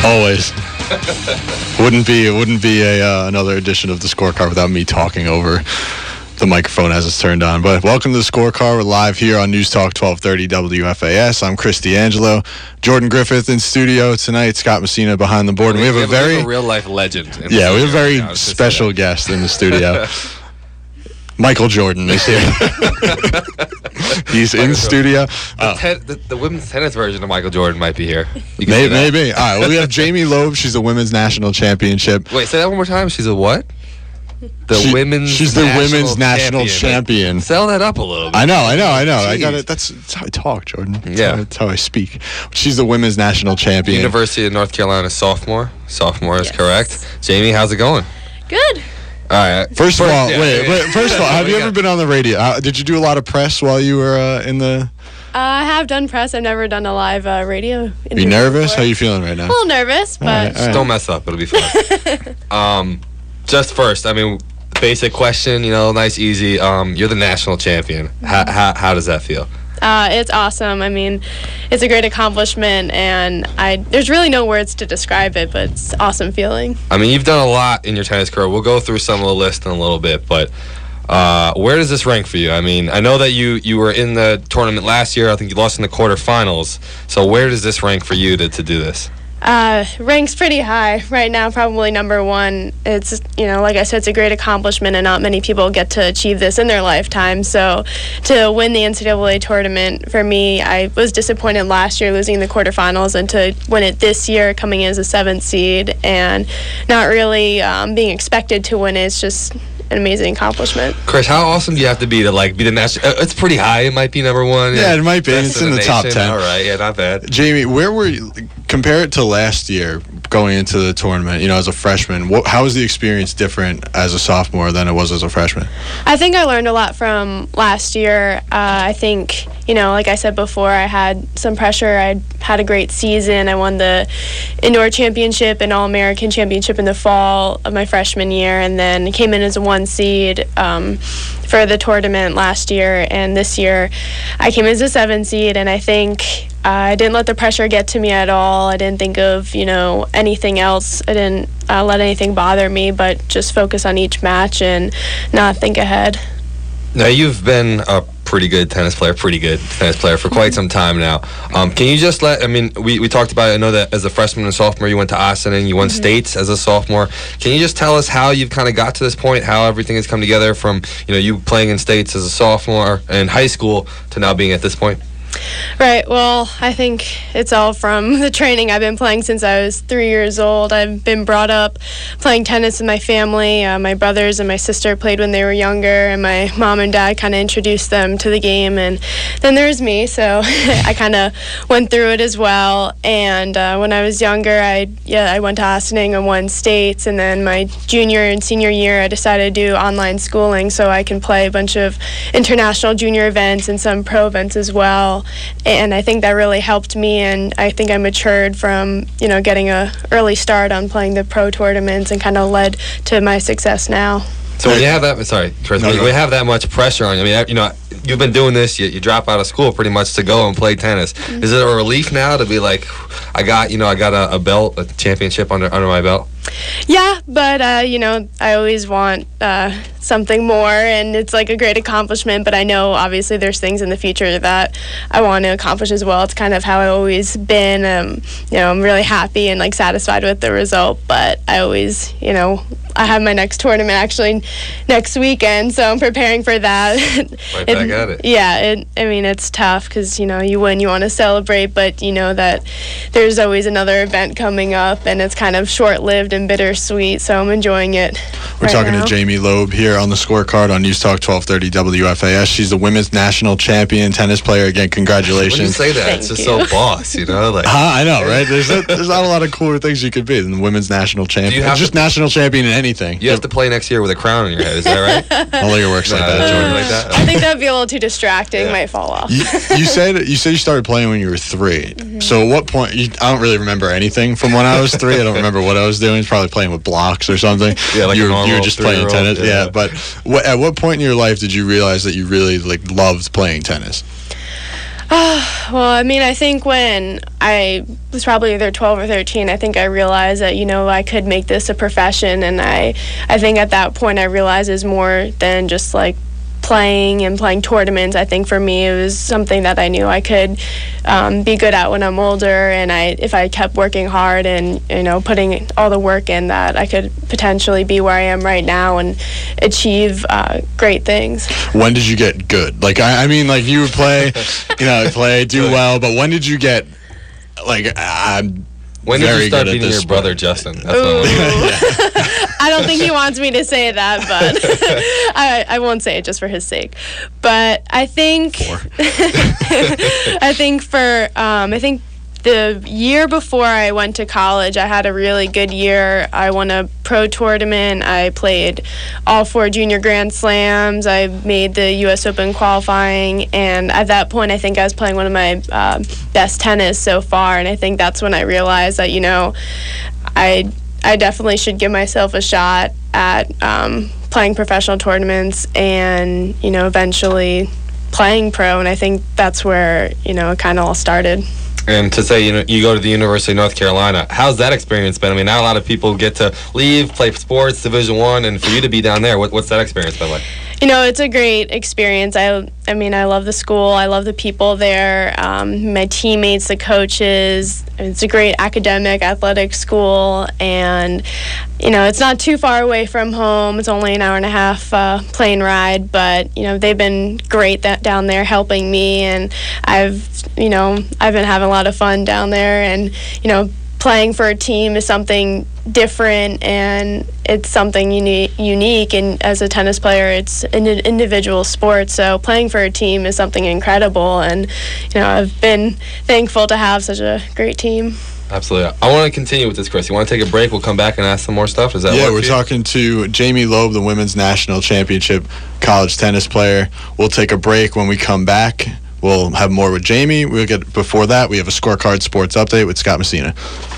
Always. Wouldn't be another edition of the Scorecard without me talking over the microphone as it's turned on. But welcome to the Scorecard. We're live here on News Talk 1230 WFAS. I'm Chris D'Angelo. Jordan Griffith in studio tonight. Scott Messina behind the board. And we have a real life legend. We have a very special guest in the studio. Michael Jordan is here. He's in studio. The women's tennis version of Michael Jordan might be here. Maybe. All right. Well, we have Jamie Loeb. She's the women's national championship. Wait, say that one more time. She's a what? She's the women's national champion. Sell that up a little bit. I know. I got it. That's how I talk, Jordan. That's how I speak. She's the women's national champion. University of North Carolina sophomore. Sophomore is correct. Jamie, how's it going? Good. All right. First of all, have you ever been on the radio? Did you do a lot of press while you were in the... I have done press. I've never done a live radio interview. Are you nervous? Before. How are you feeling right now? A little nervous, but... All right. Just don't mess up. It'll be fun. Just first, basic question, nice, easy. You're the national champion. How does that feel? It's awesome. It's a great accomplishment, and there's really no words to describe it, but it's an awesome feeling. You've done a lot in your tennis career. We'll go through some of the list in a little bit, but where does this rank for you? I know that you were in the tournament last year. I think you lost in the quarterfinals. So where does this rank for you to do this? Ranks pretty high right now, probably number one. It's, like I said, it's a great accomplishment, and not many people get to achieve this in their lifetime. So to win the NCAA tournament, for me, I was disappointed last year losing the quarterfinals, and to win it this year coming in as a 7th seed and not really being expected to win it, it's just an amazing accomplishment. Chris, how awesome do you have to be be the national? It's pretty high. It might be number one. Yeah, it might be. It's in the top 10. All right, yeah, not bad. Jamie, where were you? Compare it to last year going into the tournament, as a freshman. How was the experience different as a sophomore than it was as a freshman? I think I learned a lot from last year. I think, like I said before, I had some pressure. I had a great season. I won the indoor championship and All-American championship in the fall of my freshman year, and then came in as a 1 seed for the tournament last year. And this year I came as a 7 seed, and I think I didn't let the pressure get to me at all. I didn't think of, anything else. I didn't let anything bother me, but just focus on each match and not think ahead. Now, you've been a pretty good tennis player for quite some time now. Can you just we talked about it. I know that as a freshman and sophomore, you went to Ossining, you won states as a sophomore. Can you just tell us how you've kind of got to this point, how everything has come together from, you playing in states as a sophomore in high school to now being at this point? Right. Well, I think it's all from the training. I've been playing since I was 3 years old. I've been brought up playing tennis in my family. My brothers and my sister played when they were younger, and my mom and dad kind of introduced them to the game. And then there's me, so I kind of went through it as well. And when I was younger, I went to Ossining and won states. And then my junior and senior year, I decided to do online schooling so I can play a bunch of international junior events and some pro events as well. And I think that really helped me, and I think I matured from, getting a early start on playing the pro tournaments and kind of led to my success now. So when you have that, Chris, when you have that much pressure on you, you've been doing this, you drop out of school pretty much to go and play tennis. Mm-hmm. Is it a relief now to be like, I got a belt, a championship under my belt? Yeah, but, I always want something more, and it's like a great accomplishment, but I know obviously there's things in the future that I want to accomplish as well. It's kind of how I've always been. I'm really happy and satisfied with the result, but I always, I have my next tournament actually next weekend, so I'm preparing for that. Right back at it. Yeah, it's tough because, you win, you want to celebrate, but you know that there's always another event coming up, and it's kind of short-lived and bittersweet, so I'm enjoying it. We're talking to Jamie Loeb here on the Scorecard on News Talk 1230 WFAS. She's the women's national champion tennis player. Again, congratulations. When you say that, it's just so boss, I know, right? There's not a lot of cooler things you could be than the women's national champion. Just national champion in anything. You have to play next year with a crown on your head. Is that right? Only your works like that, Jordan. Like that? I think that'd be a little too distracting. Might fall off. You said you started playing when you were 3. Mm-hmm. So at what point? I don't really remember anything from when I was 3. I don't remember what I was doing. I was probably playing with blocks or something. Yeah, like you were just playing tennis. Yeah, but at what point in your life did you realize that you really loved playing tennis? Well, I mean, I think when I was probably either 12 or 13, I think I realized that, I could make this a profession. And I think at that point I realized it's more than just like playing tournaments. I think for me it was something that I knew I could be good at when I'm older, and if I kept working hard and putting all the work in, that I could potentially be where I am right now and achieve great things. When did you get good? Like I mean, like you would play, do well, but when did you get like when did you start beating your brother Justin? That's I don't think he wants me to say that, but I won't say it just for his sake. But I think I think the year before I went to college, I had a really good year. I won a pro tournament. I played all 4 junior Grand Slams. I made the U.S. Open qualifying. And at that point, I think I was playing one of my best tennis so far. And I think that's when I realized that, I definitely should give myself a shot at playing professional tournaments and, eventually playing pro. And I think that's where, it kind of all started. And to say, you go to the University of North Carolina, how's that experience been? I mean, not a lot of people get to leave, play sports, Division I, and for you to be down there, what's that experience been like? It's a great experience. I mean, I love the school. I love the people there, my teammates, the coaches. It's a great academic, athletic school, and, it's not too far away from home. It's only an hour and a half plane ride, but, they've been great down there helping me, and I've been having a lot of fun down there, and, playing for a team is something different, and it's something unique, and as a tennis player, it's an individual sport, so playing for a team is something incredible, and I've been thankful to have such a great team. Absolutely. I want to continue with this, Chris. You want to take a break? We'll come back and ask some more stuff. Is that Yeah, we're talking to Jamie Loeb, the women's national championship college tennis player. We'll take a break. When we come back, we'll have more with Jamie. Before that, we have a Scorecard Sports Update with Scott Messina.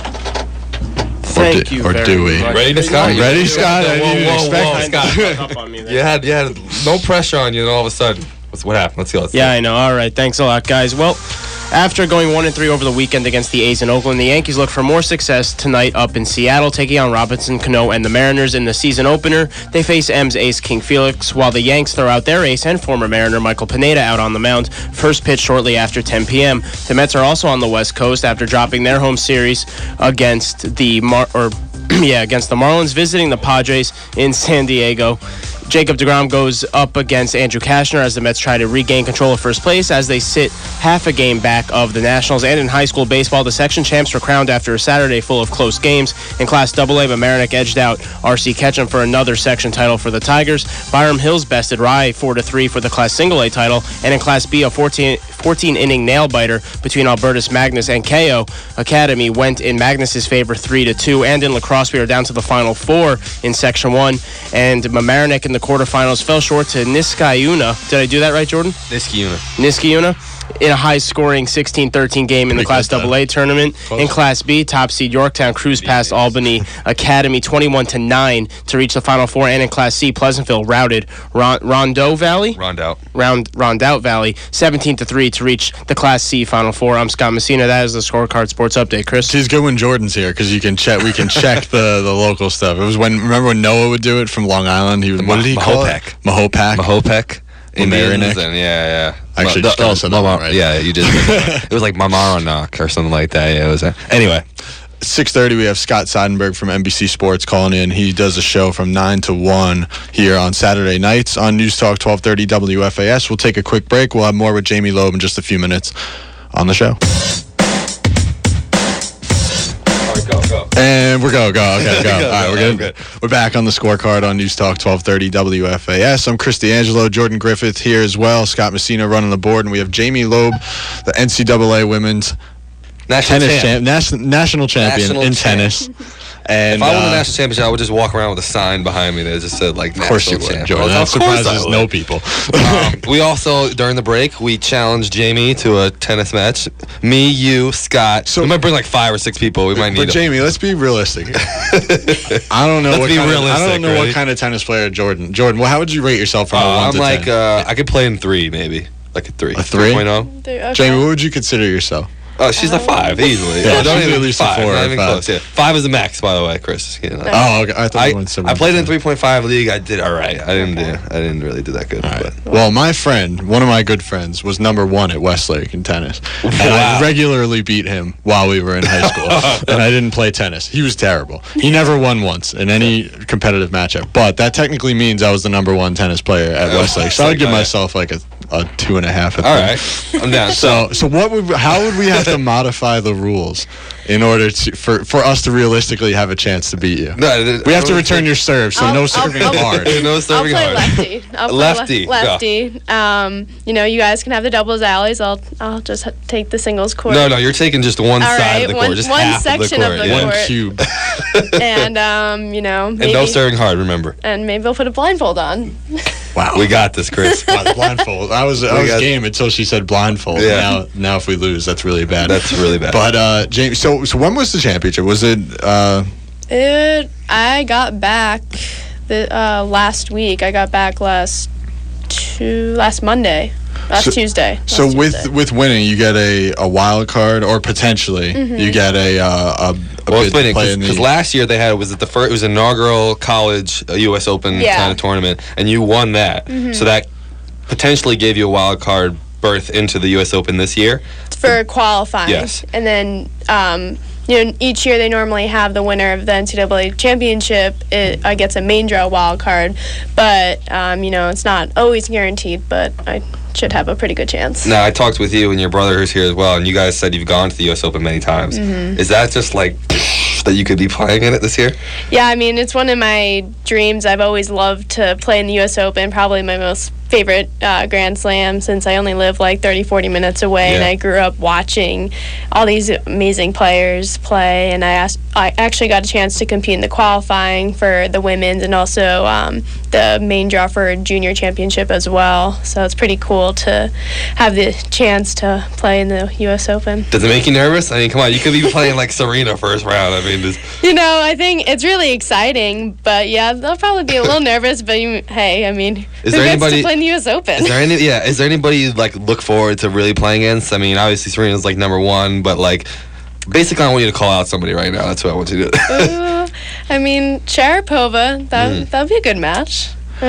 Thank you. Or do we? Ready to Scott? Ready, Scott? I didn't expect Scott. You had no pressure on you, and all of a sudden, what happened? Let's go. Yeah, I know. All right. Thanks a lot, guys. Well, after going 1-3 over the weekend against the A's in Oakland, the Yankees look for more success tonight up in Seattle, taking on Robinson Cano and the Mariners in the season opener. They face M's ace King Felix, while the Yanks throw out their ace and former Mariner Michael Pineda out on the mound. First pitch shortly after 10 p.m. The Mets are also on the West Coast after dropping their home series against the Marlins, visiting the Padres in San Diego. Jacob deGrom goes up against Andrew Kashner as the Mets try to regain control of first place as they sit half a game back of the Nationals. And in high school baseball, the section champs were crowned after a Saturday full of close games. In Class AA, Mamaroneck edged out R.C. Ketchum for another section title for the Tigers. Byram Hills bested Rye 4-3 for the Class Single A title. And in Class B, a 14-inning nail-biter between Albertus Magnus and KO Academy went in Magnus's favor 3-2. And in lacrosse, we are down to the Final Four in Section 1. And Mamaroneck in the quarterfinals fell short to Niskayuna. Did I do that right, Jordan? Niskayuna. In a high-scoring 16-13 game in the Class AA tournament. Close. In Class B, top seed Yorktown cruised past Albany Academy 21-9 to reach the Final Four. And in Class C, Pleasantville routed Rondout Valley 17-3 to reach the Class C Final Four. I'm Scott Messina. That is the Scorecard Sports Update. Chris? It's good when Jordan's here because we can check the local stuff. It was remember when Noah would do it from Long Island? What did he call it? Mahopek. Indians and yeah. Actually, just also right? Yeah, you did. It was like Mamaroneck or something like that. Yeah, it was. Anyway. 6:30, we have Scott Seidenberg from NBC Sports calling in. He does a show from 9 to 1 here on Saturday nights on News Talk 1230 WFAS. We'll take a quick break. We'll have more with Jamie Loeb in just a few minutes on the show. Go. And we're go. Okay, go. All right, we're good. We're back on the Scorecard on News Talk 1230 WFAS. I'm Chris D'Angelo, Jordan Griffith here as well. Scott Messina running the board, and we have Jamie Loeb, the NCAA women's national champion in tennis. And if I won the national championship, I would just walk around with a sign behind me that just said, like, national champion. Of course you would, Jordan. That surprises no people. We also, during the break, we challenged Jamie to a tennis match. Me, you, Scott. So, we might bring like 5 or 6 people. We might need. But Jamie, let's be realistic. I don't know what kind of tennis player Jordan. Well, how would you rate yourself from 1 to 10? I'm like, I could play in 3, maybe. like a 3. A 3? 3.0. Okay. Jamie, what would you consider yourself? Oh, she's a 5 easily. Yeah, don't she's even at least a 5. 4 Not or even 5. close. Yeah, 5 is the max, by the way, Chris. You know. Oh, okay. I thought you went I played in 3.5 league. I did all right. I didn't really do that good. All right. But. Well, my friend, one of my good friends, was number 1 at Westlake in tennis. And Wow. I regularly beat him while we were in high school. And I didn't play tennis. He was terrible. He never won once in any competitive matchup. But that technically means I was the number 1 tennis player at Westlake. So I would give myself like a 2.5. All right, I'm down. So how would we have to modify the rules in order for us to realistically have a chance to beat you? No, We have to return your serve, so no serving hard. No I'll serving play hard. lefty. I'll play Lefty, lefty. You know, you guys can have the doubles alleys. I'll just take the singles court. No, you're taking just one All side right, of the one- court, just one half section of of the the court. One court. cube. And you know, maybe, And no serving hard. Remember, and maybe I'll put a blindfold on. Wow. we got this, Chris. Wow, the blindfold. I was got- game until she said blindfold. Yeah. Now if we lose, that's really bad. That's really bad. But James, so when was the championship? Was it? I got back the last week. I got back last Monday. Tuesday. So Last Tuesday. with winning, you get a wild card, or potentially you get a Well, bid it's funny to play in because the. last year they had it was inaugural college U.S. Open Yeah. kind of tournament, and you won that. So that potentially gave you a wild card berth into the U.S. Open this year. for qualifying. Yes. And then, you know, each year they normally have the winner of the NCAA championship. It gets a main draw wild card, but you know, it's not always guaranteed. But I should have a pretty good chance. Now, I talked with you and your brother who's here as well, and you guys said you've gone to the U.S. Open many times. Is that just like that you could be playing in it this year? Yeah, I mean, it's one of my dreams. I've always loved to play in the U.S. Open, probably my most favorite Grand Slam, since I only live like 30-40 minutes away, and Yeah. I grew up watching all these amazing players play, and I actually got a chance to compete in the qualifying for the women's and also the main draw for junior championship as well. So it's pretty cool to have the chance to play in the U.S. Open. Does it make you nervous? I mean, come on, you could be playing like Serena first round. I mean, You know, I think it's really exciting, but yeah, they'll probably be a little nervous. But hey, I mean, Is who there gets anybody- to play in the U.S. Open? is there anybody you'd like look forward to really playing against? I mean, obviously Serena's like number one, but like basically I want you to call out somebody right now. That's what I want you to do. Ooh, I mean, Sharapova, that'd be a good match.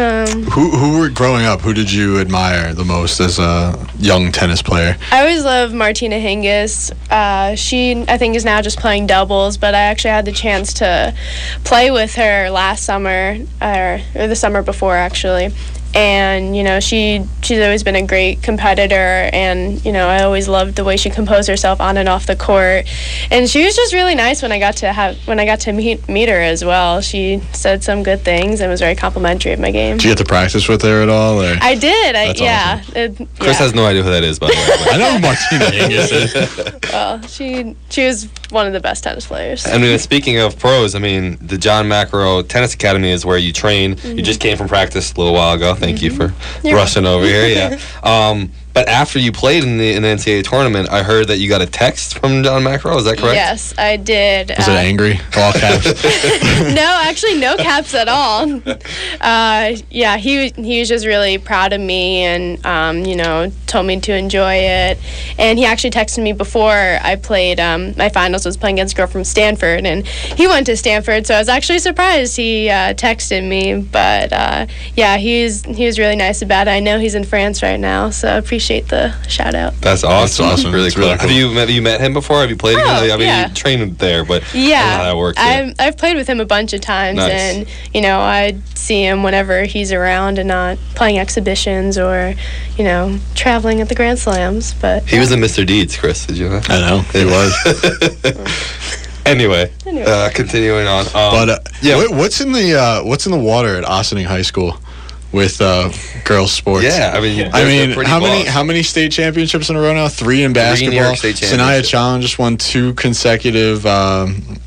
Who were growing up? Who did you admire the most as a young tennis player? I always loved Martina Hingis. She, I think, is now just playing doubles, but I actually had the chance to play with her last summer, or the summer before, actually. And, you know, she's always been a great competitor, and, you know, I always loved the way she composed herself on and off the court. And she was just really nice when I got to meet her as well. She said some good things and was very complimentary of my game. Did you get to practice with her at all? Or? I did. That's yeah. Chris has no idea who that is, by the way. I know who Martina Hingis is. Well, she was one of the best tennis players. I mean, speaking of pros, I mean, the John McEnroe Tennis Academy is where you train. You just came from practice a little while ago. Thank you for You're rushing over here. Yeah. But after you played in the NCAA tournament, I heard that you got a text from John McEnroe. Is that correct? Yes, I did. Was it angry? All caps. No, actually, no caps at all. Yeah, he was just really proud of me, and you know, told me to enjoy it. And he actually texted me before I played my finals. Was playing against a girl from Stanford, and he went to Stanford, so I was actually surprised he texted me. But yeah, he was really nice about it. I know he's in France right now, so I appreciate the shout out. That's awesome. That's awesome. Really It's cool. really cool. Have you met him before? Have you played against him? I mean, yeah. you trained there, but I don't know Yeah, how that works. Yeah. I've played with him a bunch of times, Nice. and you know, I see him whenever he's around and not playing exhibitions or, you know, traveling at the Grand Slams. But He was in Mr. Deeds, Chris. Did you know? I know. It was. Anyway, Anyway. continuing on. But yeah. what's in the water at Ossining High School with girls sports? Yeah, I mean, I they're mean, pretty how boss. many state championships in a row now? 3 in New York basketball. State Sanaya championships. Challenge just won 2 consecutive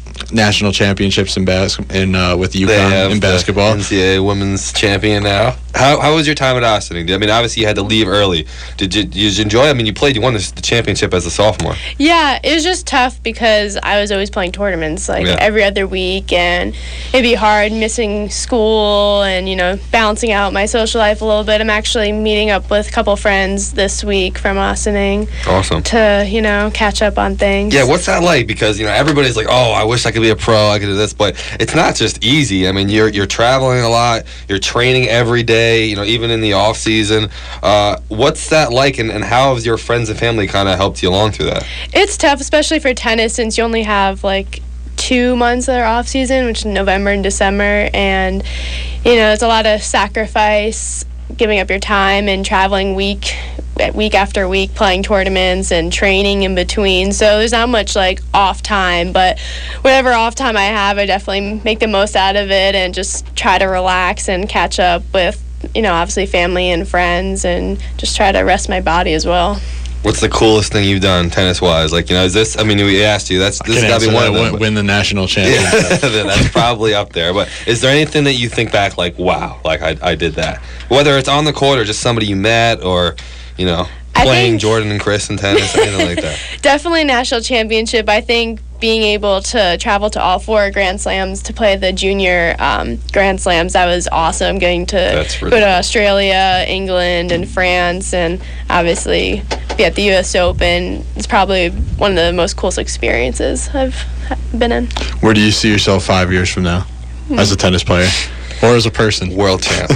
national championships with They UConn have in the basketball. NCAA women's champion now. How was your time at Ossining? I mean, obviously you had to leave early. Did you enjoy it? I mean, you won the championship as a sophomore. Yeah, it was just tough because I was always playing tournaments every other week, and it'd be hard missing school and, balancing out my social life a little bit. I'm actually meeting up with a couple friends this week from Ossining. Awesome. To, catch up on things. Yeah, what's that like? Because, everybody's like, oh, I wish I could be a pro, I could do this, but it's not just easy. I mean, you're traveling a lot, you're training every day, even in the off season. What's that like, and how have your friends and family kind of helped you along through that? It's tough, especially for tennis, since you only have 2 months that are off season, which is November and December, and it's a lot of sacrifice, giving up your time and traveling week after week, playing tournaments and training in between. So there's not much off time, but whatever off time I have, I definitely make the most out of it and just try to relax and catch up with obviously family and friends, and just try to rest my body as well. What's the coolest thing you've done tennis-wise? Is this? I mean, we asked you. This has got to be one of them. Win the national championship. Yeah, that's probably up there. But is there anything that you think back wow, I did that? Whether it's on the court or just somebody you met, or playing Jordan and Chris in tennis, anything like that. Definitely national championship. I think being able to travel to all 4 Grand Slams to play the junior Grand Slams, that was awesome. Getting to go to Australia, England, and France, and obviously be at the U.S. Open. It's probably one of the most coolest experiences I've been in. Where do you see yourself 5 years from now, as a tennis player or as a person? World champ.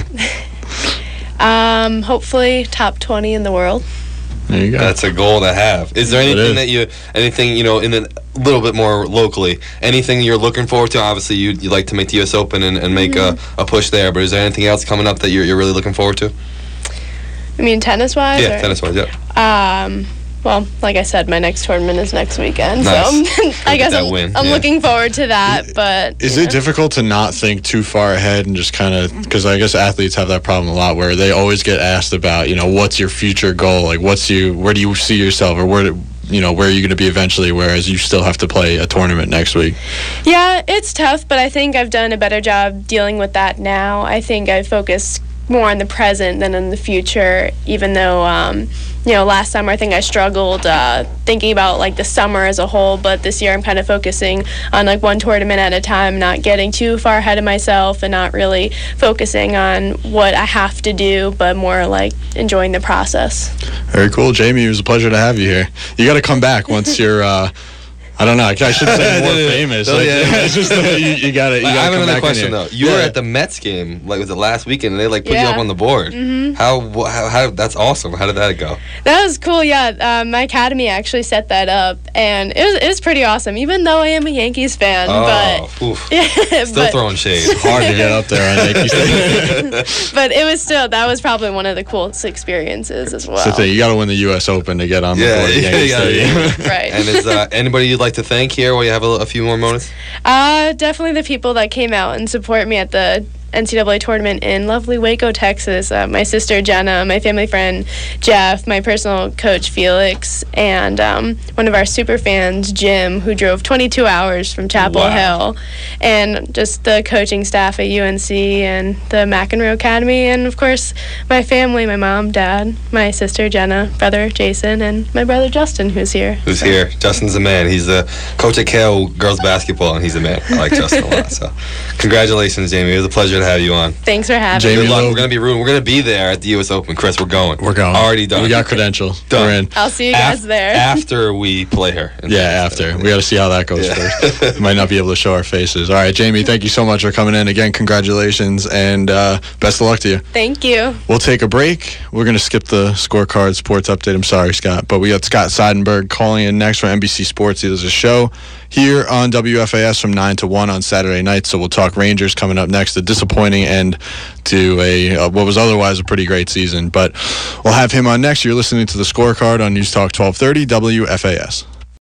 Hopefully top 20 in the world. There you go. That's a goal to have. Is there anything in a little bit more locally, anything you're looking forward to? Obviously, you'd like to make the U.S. Open and make a push there, but is there anything else coming up that you're really looking forward to? I mean, tennis-wise? Yeah, tennis-wise, yeah. Well, like I said, my next tournament is next weekend, nice. So I guess I'm looking forward to that. But is it difficult to not think too far ahead and just kind of, because I guess athletes have that problem a lot, where they always get asked about, what's your future goal? Where do you see yourself, or where are you going to be eventually, whereas you still have to play a tournament next week? Yeah, it's tough, but I think I've done a better job dealing with that now. I think I focused more on the present than in the future, even though last summer I think I struggled thinking about the summer as a whole, but this year I'm kind of focusing on one tournament at a time, not getting too far ahead of myself and not really focusing on what I have to do, but more enjoying the process. Very cool. Jamie, it was a pleasure to have you here. You got to come back once you're I don't know. I should say more famous. It's just you got to. I have another question though. You were at the Mets game, was it last weekend? And they put you up on the board. Mm-hmm. How? That's awesome. How did that go? That was cool. Yeah, my academy actually set that up, and it was pretty awesome. Even though I am a Yankees fan, still throwing shade. It's hard to get up there on Yankees Stadium. But that was probably one of the coolest experiences as well. So you got to win the U.S. Open to get on the board at Yankee Stadium. Right. And is anybody you'd like to thank here while you have a few more moments? Definitely the people that came out and support me at the NCAA tournament in lovely Waco, Texas. My sister Jenna, my family friend Jeff, my personal coach Felix, and one of our super fans Jim, who drove 22 hours from Chapel Hill, and just the coaching staff at UNC and the McEnroe Academy, and of course my family, my mom, dad, my sister Jenna, brother Jason, and my brother Justin, who's here. Here. Justin's a man. He's the coach at KO girls basketball, and he's a man. I like Justin a lot. So congratulations, Jamie. It was a pleasure to have you on. Thanks for having me. Good luck. We're gonna be there at the U.S. Open. Chris, we're going. Already done. We got credentials. Done. We're in. I'll see you guys there. After we play her. After. We got to see how that goes first. We might not be able to show our faces. All right, Jamie, thank you so much for coming in. Again, congratulations, and best of luck to you. Thank you. We'll take a break. We're going to skip the scorecard sports update. I'm sorry, Scott. But we got Scott Seidenberg calling in next from NBC Sports. He does a show here on WFAS from 9 to 1 on Saturday night. So we'll talk Rangers coming up next. A disappointing end to what was otherwise a pretty great season. But we'll have him on next. You're listening to the scorecard on News Talk 1230 WFAS.